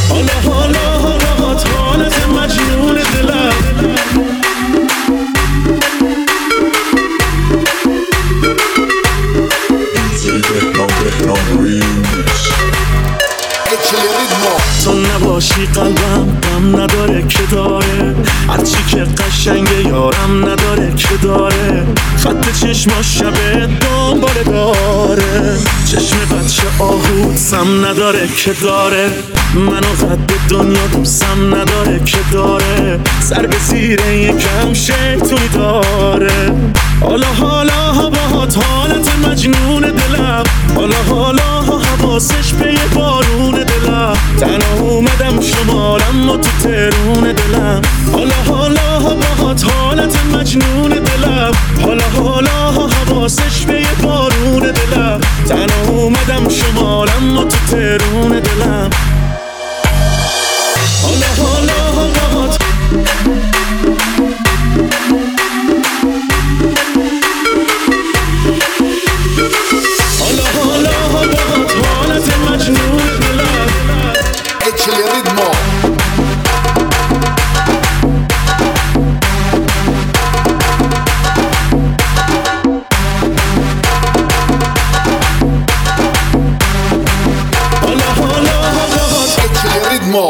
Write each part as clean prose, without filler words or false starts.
حالا حالا باهات حالت مجنون دلم. تو نباشی قلبم غم نداره که داره، هرچی که قشنگه یارم نداره که داره. خط چشماش شبه دنباله داره، چشم بچه آهود سم نداره که داره. منو قد دنیا دوستم نداره که داره، سر به زیر یکم شیطونی داره. حالا حالا باهات حالت مجنون دلم، حالا حالا حواسش به یه بارون دلم. تنها اومدم شمالم و تو ترون دلم. حالا حالا باهات حالت مجنون دلم، حالا حالا حواسش به یه بارون دلم. تنها اومدم شمالم و تو ترون دلم. حالا حالا باهات حالا حالا باهات حالت مجنون دلم. Échale ritmo. حالا حالا باهات Échale ritmo.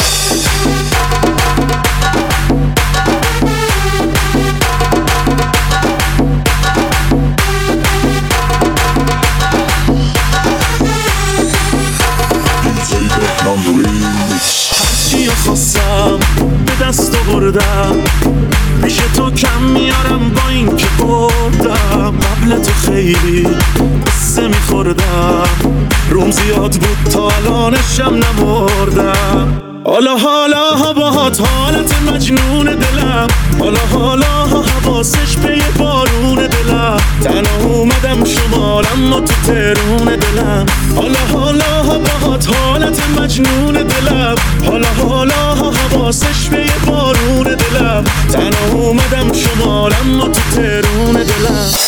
هرچی خواستم به دست آوردم، پیش تو کم میارم با این که بردم. قبل تو خیلی قصه میخوردم، روم زیاد بود تا الانشم نمردم. حالا حالا باهات حالت مجنون دلم، حالا حالا حواسش به یه بارون دلم. تنها اومدم شمالم و تو ترون دلم. حالا حالا باهات حالت مجنون دلم، حالا حالا حواسش به یه بارون دلم. تنها اومدم شمالم و تو ترون دلم.